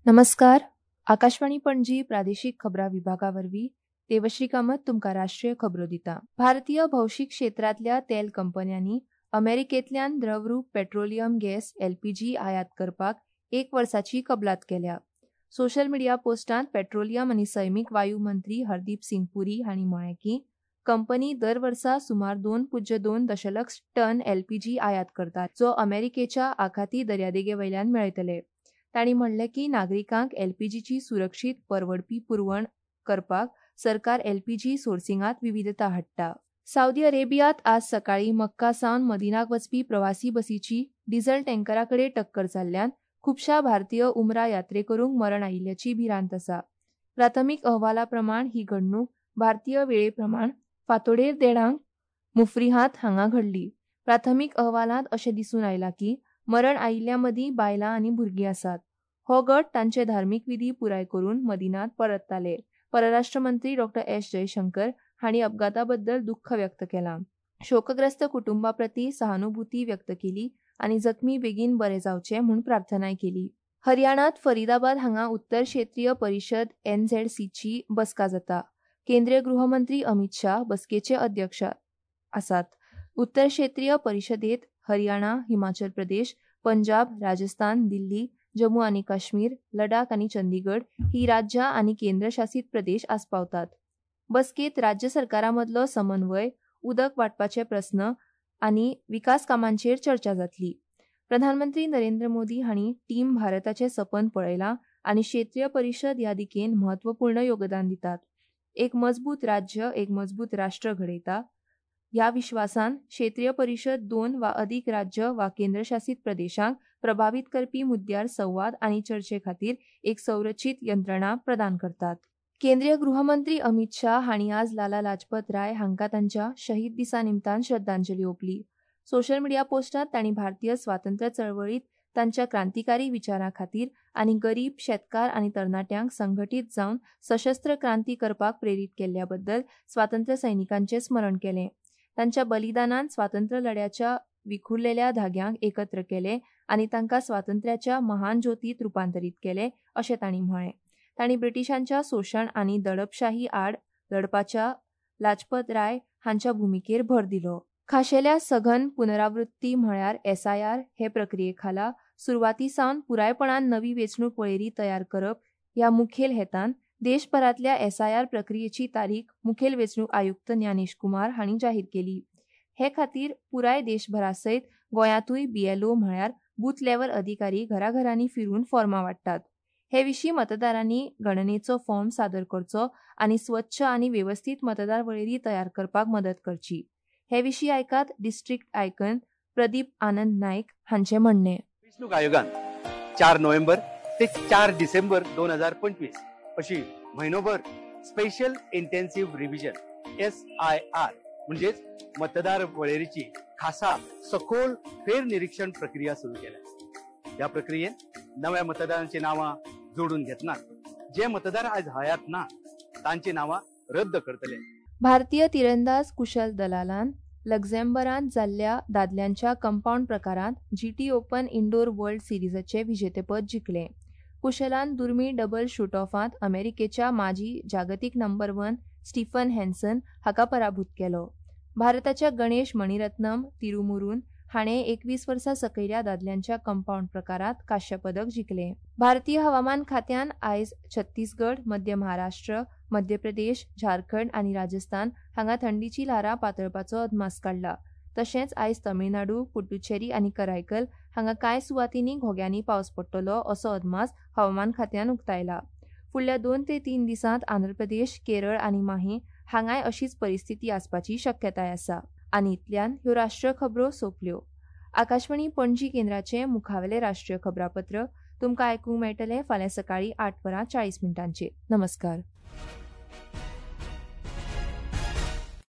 नमस्कार. आकाशवाणी पणजी प्रादेशीक खबरां विभागावरवीं देवश्री कामत तुमकां राष्ट्रीय खबरो दिता. भारतीय भौशीक क्षेत्रांतल्या तेल कंपन्यांनी अमेरिकेंतल्यान द्रवरूप पेट्रोलियम गॅस एलपीजी आयात करपाक 1 वर्साची कबलात केल्या. सोशल मिडिया पोस्टांत पेट्रोलियम आनी सैमीक वायू मंत्री हरदीप सिंग पुरी हांणी म्हळें की कंपनी दर वर्सा सुमार 2.2 दशलक्ष टन एलपीजी आयात करता, जो अमेरिकेच्या आखाती दर्यादेगेवयल्यान मेळयतले. तांणी म्हणलें की नागरिकांक एलपीजीची सुरक्षीत परवडपी पुरवण करपाक सरकार एलपीजी सोर्सिंगांत विविधता हाडटा. सावदी अरेबियांत आज सकाळीं मक्का सावन मदिनाक वचपी प्रवासी बसीची डिझल टँकराकडेन टक्कर जाल्ल्यान खुबशा भारतीय उमरा यात्रेकरूंक मरण आयिल्ल्याची भिरांत आसा. प्राथमीक अहवाला प्रमाण ही घडणूक भारतीय वेळे प्रमाण फांतोडेर देडांक मुफ्रिहात हांगा घडली. प्राथमीक अहवालांत अशें दिसून आयलां की मरण आयिल्ल्यां मदीं बायलां आनी भुरगीं आसात. हो गट तांचे धार्मीक विधी पुराय करून मदिनांत परतताले. परराष्ट्र मंत्री डॉ. एस. जयशंकर हांणी अपघाता बद्दल दुख्ख व्यक्त केलां. शोकग्रस्त कुटुंबा प्रती सहानुभूती व्यक्त केली आनी जखमी बेगीन बरे जावचे म्हूण प्रार्थनाय केली. हरियाणांत फरीदाबाद हांगा उत्तर क्षेत्रीय परिशद एनझेडसीची बसका जाता. केंद्रीय गृहमंत्री अमित शाह बसकेचे अध्यक्ष आसात. उत्तर क्षेत्रीय परिशदेंत हरियाणा, हिमाचल प्रदेश, पंजाब, राजस्थान, दिल्ली, जम्मू आनी काश्मीर, लडाख आनी चंदीगड ही राज्यां आनी केंद्रशासीत प्रदेश आस्पावतात. बसकेंत राज्य सरकारांमदलो समन्वय, उदक वांटपाचे प्रस्न आनी विकास कामांचेर चर्चा जातली. प्रधानमंत्री नरेंद्र मोदी हांणी टीम भारताचें सपन पळयलां आनी क्षेत्रीय परिशद ह्या दिकेन म्हत्वपूर्ण योगदान दितात. एक मजबूत राज्य एक मजबूत राष्ट्र घडयता ह्या विश्वासान क्षेत्रीय परिशद 2 वा अधिक राज्य वा केंद्रशासीत प्रदेशांक प्रभावीत करपी मुद्द्यार संवाद आनी चर्चे खातीर एक संरचीत यंत्रणा प्रदान करतात. केंद्रीय गृहमंत्री अमित शाह हांणी आज लाला लाजपत राय हांकां तांच्या शहीद दिसा निमतान श्रद्धांजली ओंपली. सोशल मिडिया पोस्टांत तांणी भारतीय स्वातंत्र्य चळवळींत तांच्या क्रांतिकारी विचारां खातीर आनी गरीब, शेतकार आनी तरणाट्यांक संघटीत जावन सशस्त्र क्रांती करपाक प्रेरीत केल्ल्या बद्दल स्वातंत्र्य सैनिकांचें स्मरण केलें. तांच्या बलिदानान स्वातंत्र्य लढ्याच्या विखुरलेल्या धाग्यांक एकत्र केले आनी तांकां स्वातंत्र्याच्या महान ज्योतीत रुपांतरीत केले अशें तांणी म्हळें. तांणी ब्रिटिशांच्या शोशण आनी दडपशाही आड लडपाच्या लाजपत राय हांच्या भुमिकेर भर दिलो. खाशेल्या सघन पुनरावृत्ती म्हळ्यार SIR हे प्रक्रिये खाला सुरवाती सावन पुरायपणान नवी वेंचणूक वळेरी तयार करप ह्या मुखेल हेतान देशभरांतल्या SIR प्रक्रियेची तारीख मुखेल वेंचणूक आयुक्त ज्ञानेश कुमार हांणी जाहीर केली. हे खातीर पुराय देशभरासयत गोंयांतूय BLO म्हळ्यार बूथ लेव्हल अधिकारी घराघरांनी फिरून फॉर्मां वांट्टात. हे विशीं मतदारांनी गणनेचो फॉर्म सादर करचो आनी स्वच्छ आनी वेवस्थीत मतदार वळेरी तयार करपाक मदत करची. हे विशीं आयकात डिस्ट्रिक्ट आयकन प्रदीप आनंद नायक हांचें म्हणणें. वेंचणूक आयोगान 4 नोव्हेंबर ते 4 डिसेंबर 2025 अशी म्हयनोभर स्पेशल इंटेन्सिव्ह रिव्हिजन SIR म्हणजेच मतदार वळेरीची खासा सखोल फेर निरीक्षण प्रक्रिया सुरू केल्या. या प्रक्रियेत नव्या मतदारांची नावां जोडून घेतनात. जे मतदार आज हयात ना तांची नावां रद्द करतले. भारतीय तिरंदाज कुशल दलालान लक्झेंबरांत जाल्ल्या दादल्यांच्या कंपाऊंड प्रकारांत GT ओपन इंडोर वर्ल्ड सिरीजचे विजेतेपद जिखलें. कुशलान दुर्मीळ डबल शूट-ऑफांत अमेरिकेच्या माजी जागतीक नंबर 1 स्टीफन हेन्सन हाका पराभूत केलो. भारताच्या गणेश मणिरत्नम तिरुमुरून हाणें 21 वर्सां सकयल्या दादल्यांच्या कंपाऊंड प्रकारांत कांस्य पदक जिखलें. भारतीय हवामान खात्यान आयज छत्तीसगड, मध्य महाराष्ट्र, मध्य प्रदेश, झारखंड आनी राजस्थान हांगा थंडीची ल्हारां पातळपाचो अदमास काडला. तशेंच आयज तमिळनाडू, पुड्डुचेरी आनी करायकल हांगा कांय सुवातींनी घोग्यांनी पावस पडटलो असो अदमास हवामान खात्यान उक्तायला. फुडल्या 2 ते 3 दिसांत आंध्र प्रदेश, केरळ आनी माहे हांगाय अशीच परिस्थिती आसपाची शक्यताय आसा. आनी इतल्यान ह्यो राष्ट्रीय खबरो सोंपल्यो. आकाशवाणी पणजी केंद्राचें मुखावेलें राष्ट्रीय खबरापत्र तुमकां आयकूंक मेळटलें फाल्यां सकाळीं 8:40 नमस्कार.